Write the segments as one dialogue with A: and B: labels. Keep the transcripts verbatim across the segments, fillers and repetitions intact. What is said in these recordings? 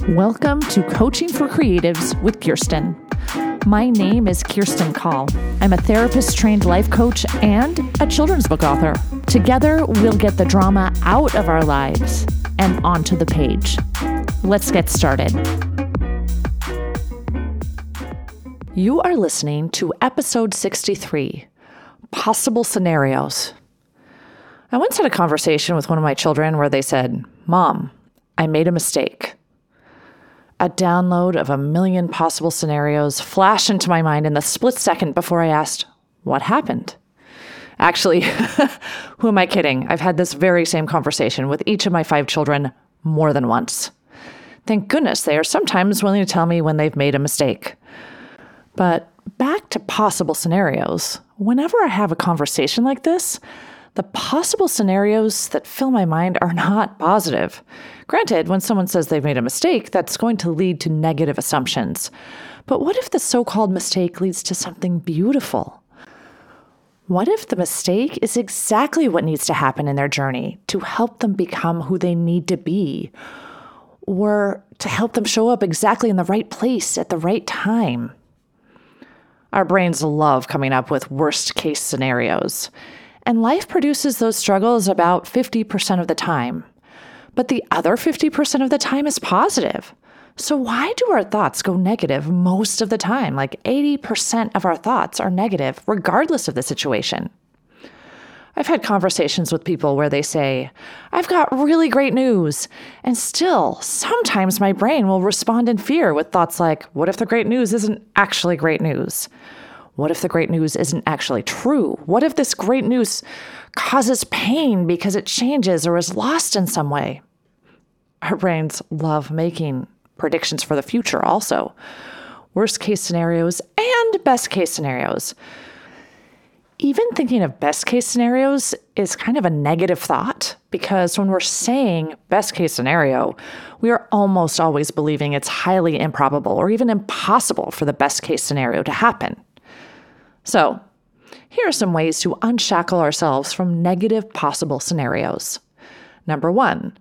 A: Welcome to Coaching for Creatives with Kirsten. My name is Kirsten Call. I'm a therapist-trained life coach and a children's book author. Together, we'll get the drama out of our lives and onto the page. Let's get started. You are listening to episode sixty-three, Possible Scenarios. I once had a conversation with one of my children where they said, "Mom, I made a mistake." A download of a million possible scenarios flashed into my mind in the split second before I asked, "What happened?" Actually, who am I kidding? I've had this very same conversation with each of my five children more than once. Thank goodness they are sometimes willing to tell me when they've made a mistake. But back to possible scenarios. Whenever I have a conversation like this, the possible scenarios that fill my mind are not positive. Granted, when someone says they've made a mistake, that's going to lead to negative assumptions. But what if the so-called mistake leads to something beautiful? What if the mistake is exactly what needs to happen in their journey to help them become who they need to be, or to help them show up exactly in the right place at the right time? Our brains love coming up with worst-case scenarios. And life produces those struggles about fifty percent of the time. But the other fifty percent of the time is positive. So why do our thoughts go negative most of the time? Like eighty percent of our thoughts are negative, regardless of the situation. I've had conversations with people where they say, "I've got really great news." And still, sometimes my brain will respond in fear with thoughts like, what if the great news isn't actually great news? What if the great news isn't actually true? What if this great news causes pain because it changes or is lost in some way? Our brains love making predictions for the future also. Worst case scenarios and best case scenarios. Even thinking of best case scenarios is kind of a negative thought, because when we're saying best case scenario, we are almost always believing it's highly improbable or even impossible for the best case scenario to happen. So, here are some ways to unshackle ourselves from negative possible scenarios. Number one,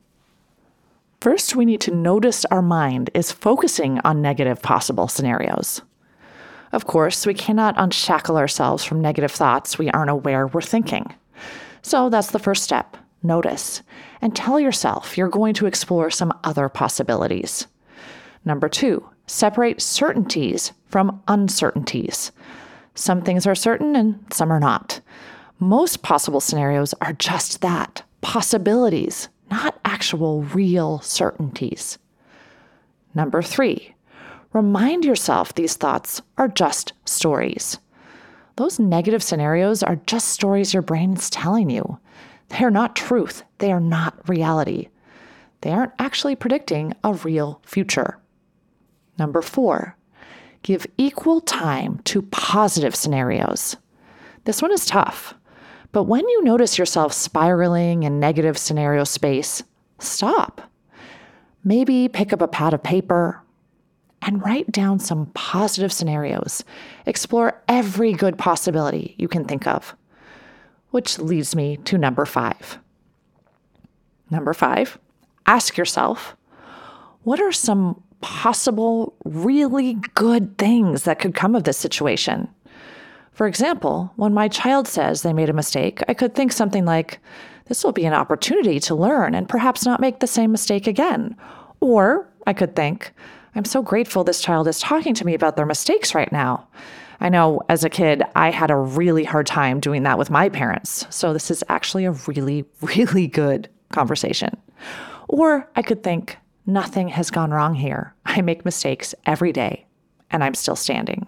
A: first we need to notice our mind is focusing on negative possible scenarios. Of course, we cannot unshackle ourselves from negative thoughts we aren't aware we're thinking. So that's the first step. Notice and tell yourself you're going to explore some other possibilities. Number two, separate certainties from uncertainties. Some things are certain and some are not. Most possible scenarios are just that, possibilities, not actual real certainties. Number three, remind yourself these thoughts are just stories. Those negative scenarios are just stories your brain is telling you. They are not truth. They are not reality. They aren't actually predicting a real future. Number four, give equal time to positive scenarios. This one is tough, but when you notice yourself spiraling in negative scenario space, stop. Maybe pick up a pad of paper and write down some positive scenarios. Explore every good possibility you can think of, which leads me to number five. Number five, ask yourself, what are some possible, really good things that could come of this situation? For example, when my child says they made a mistake, I could think something like, this will be an opportunity to learn and perhaps not make the same mistake again. Or I could think, I'm so grateful this child is talking to me about their mistakes right now. I know as a kid, I had a really hard time doing that with my parents. So this is actually a really, really good conversation. Or I could think, nothing has gone wrong here. I make mistakes every day, and I'm still standing.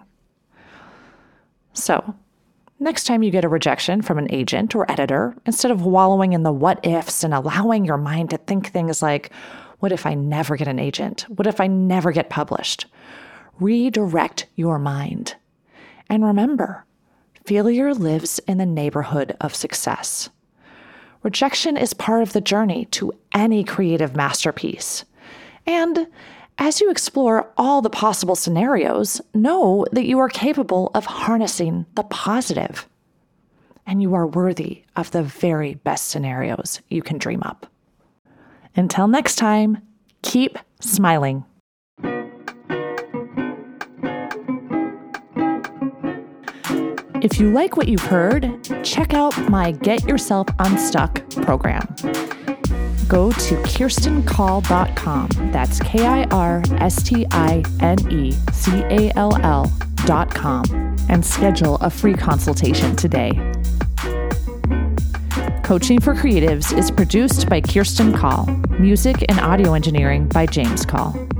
A: So, next time you get a rejection from an agent or editor, instead of wallowing in the what ifs and allowing your mind to think things like, what if I never get an agent? What if I never get published? Redirect your mind. And remember, failure lives in the neighborhood of success. Rejection is part of the journey to any creative masterpiece. And as you explore all the possible scenarios, know that you are capable of harnessing the positive. And you are worthy of the very best scenarios you can dream up. Until next time, Keep smiling. If you like what you've heard, check out my Get Yourself Unstuck program. Go to kirsten call dot com. That's K I R S T I N E C A L L dot com and schedule a free consultation today. Coaching for Creatives is produced by Kirsten Call. Music and audio engineering by James Call.